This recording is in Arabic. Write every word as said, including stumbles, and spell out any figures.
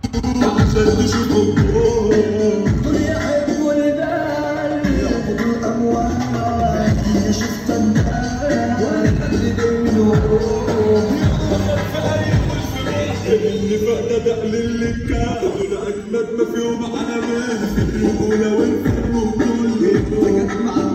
عشان تشوفوا دول يحبوا البال يعبدوا الأموال اللي شفت الناس والحد بينهم اللي فقد دقل اللي كان دول أجمد ما فيهم عامل الرجولة والفن وكله وجت مع